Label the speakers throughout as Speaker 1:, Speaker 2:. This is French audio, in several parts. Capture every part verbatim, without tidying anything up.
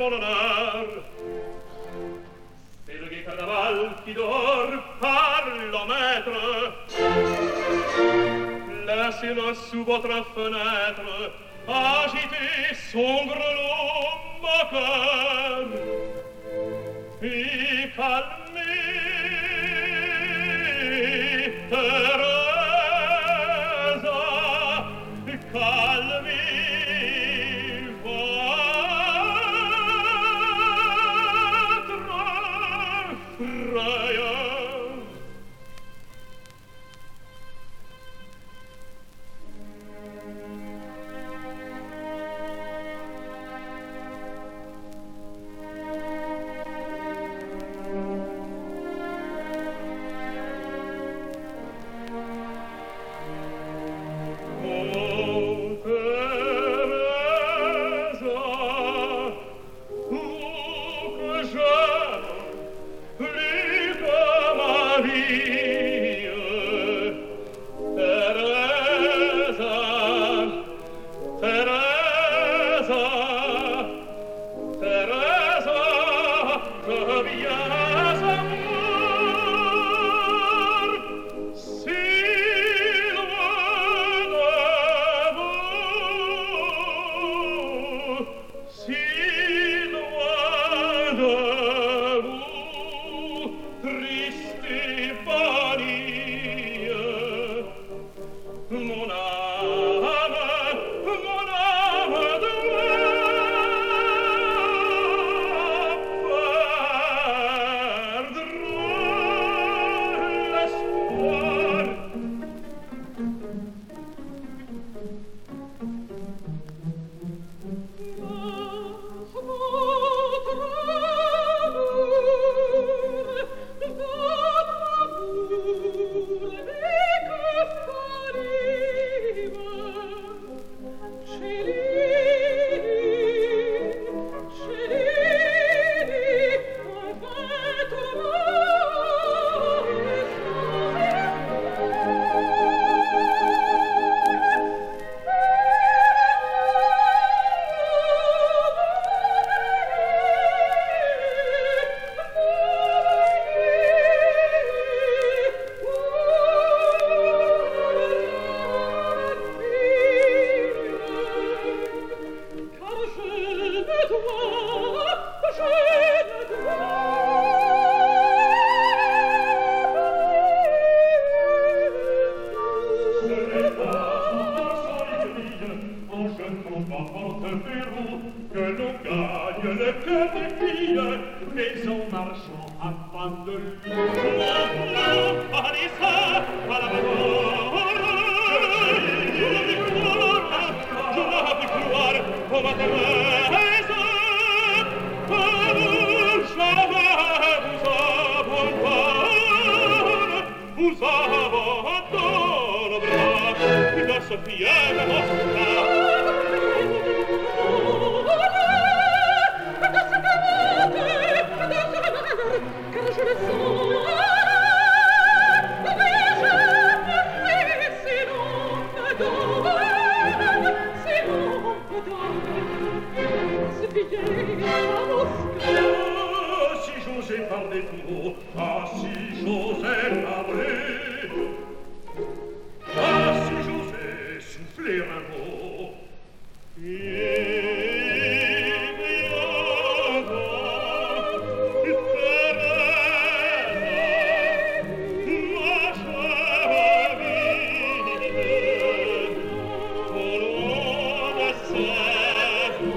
Speaker 1: son honneur. C'est le gai carnaval qui dort par le maître. Laissez-le sous votre fenêtre agiter son grelot moqueur et calmer Teresa, calmer votre frayeur.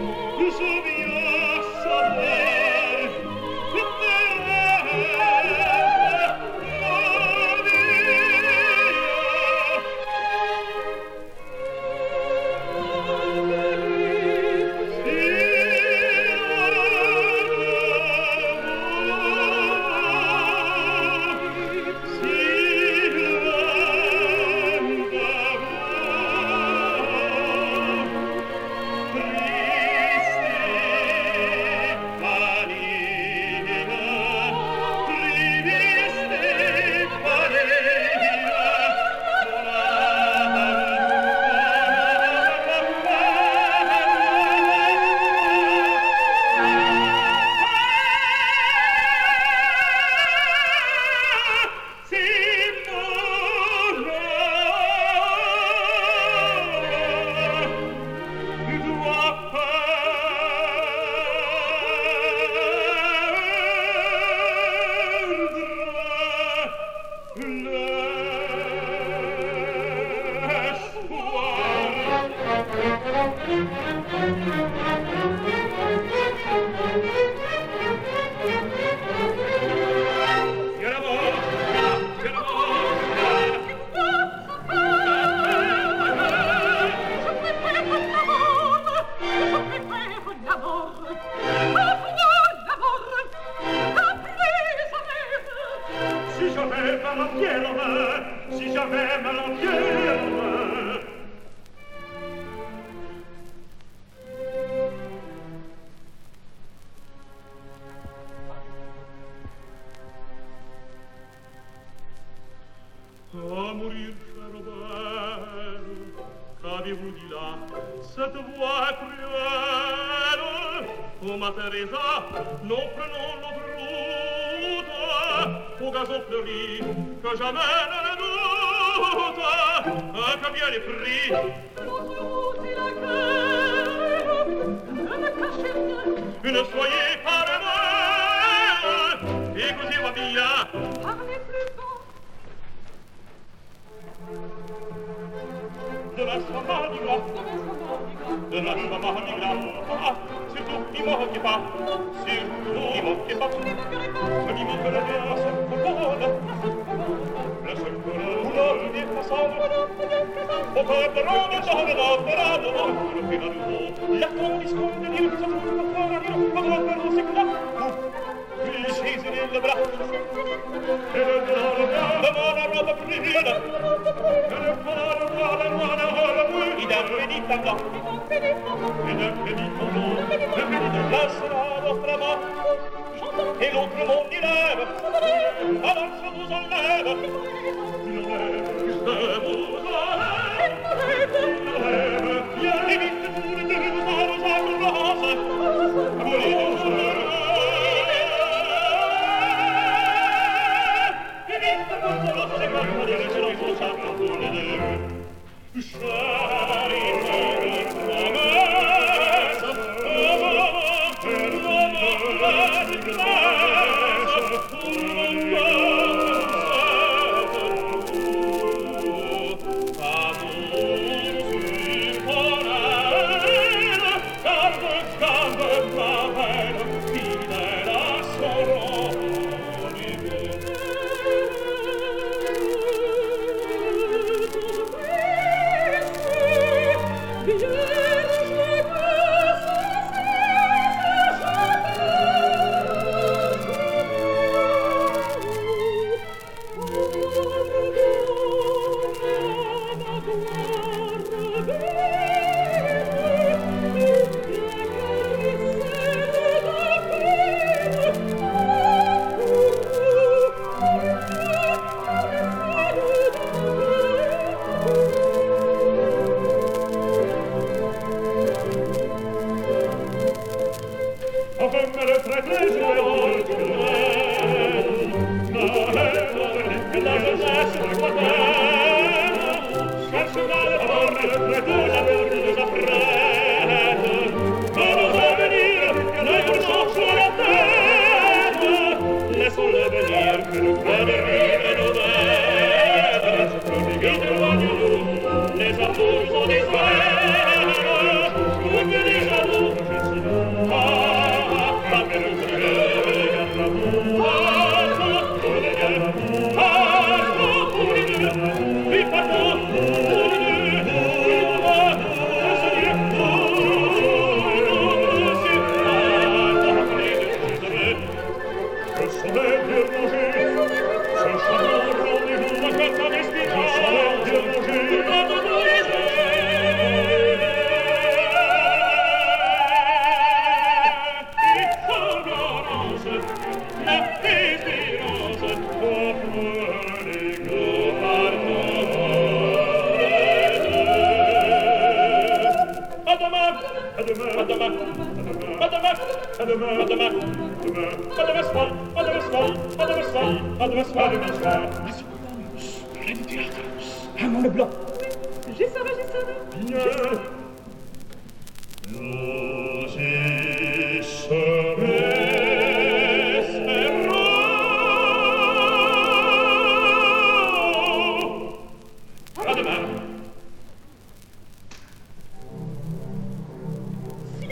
Speaker 1: Je viens savoir, Teresa.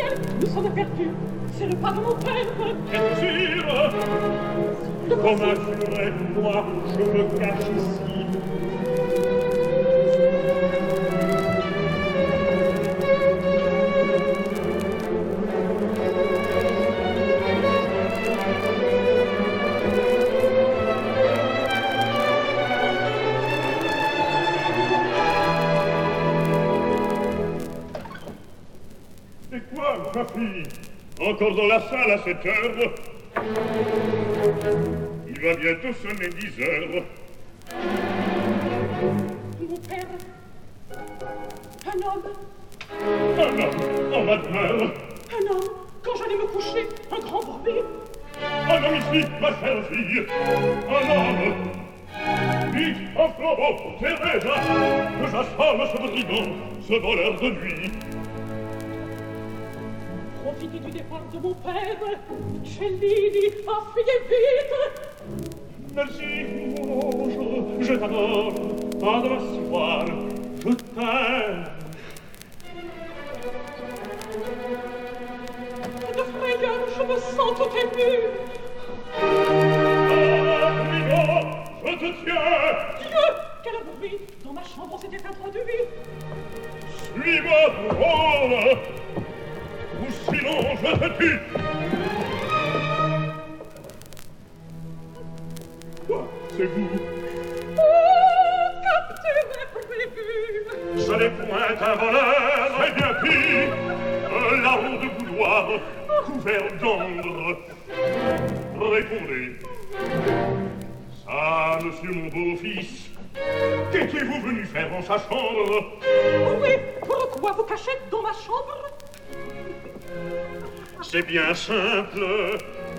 Speaker 2: ciel, nous sommes perdus. C'est le pas de mon père.
Speaker 1: Et sire, comme un furet, moi, je me cache ici. Et quoi, ma fille? Encore dans la salle à cette heure? Il va bientôt sonner dix heures.
Speaker 2: Mon père, un homme.
Speaker 1: Un homme, oh ma demeure.
Speaker 2: Un homme, quand j'allais me coucher, un grand bruit.
Speaker 1: Un homme ici, ma chère fille. Un homme. Vite, en flambeau, Thérèse, que j'assomme ce brigand, ce voleur de nuit.
Speaker 2: Profitez du départ de mon père. Cellini, affuyez vite.
Speaker 1: Merci, mon ange, je t'adore. À demain soir, je t'aime.
Speaker 2: De frayeur, je me sens tout ému.
Speaker 1: Ah, brigand, je te tiens.
Speaker 2: Dieu, quel bruit! Dans ma chambre, on s'était introduit.
Speaker 1: Suis-moi, drôle. Ou sinon, je te tue. Quoi, c'est vous?
Speaker 2: Oh, capturé prévu!
Speaker 1: Je n'ai point un voleur, c'est bien pire. Un larron de boudoir, couvert d'ambre. Répondez. Ça, monsieur mon beau-fils, qu'étiez-vous venu faire en sa chambre?
Speaker 2: Oui, pourquoi vous cachez dans ma chambre?
Speaker 1: C'est bien simple.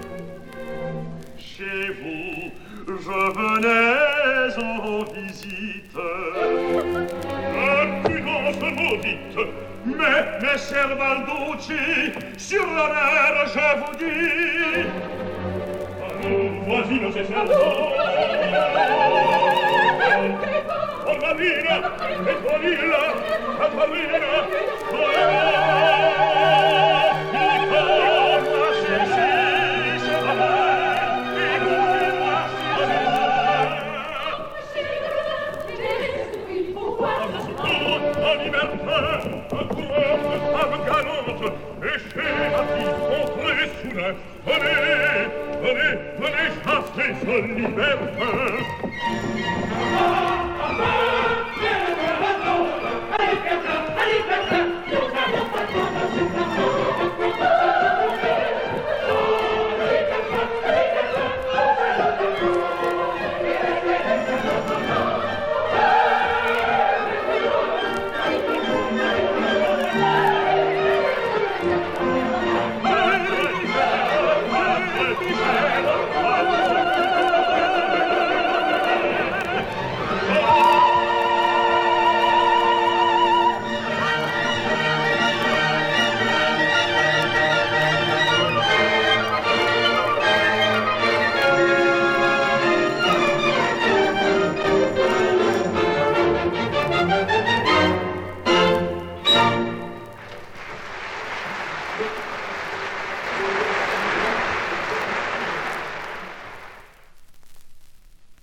Speaker 1: Chez vous, je venais en visite. Impudence maudite, mais, mais Servalducci, sur l'honneur, je vous dis. À nos voisines et servants. Ormalina, Étoilina, Catalina, Venez, venez, venez chasser ce libertin.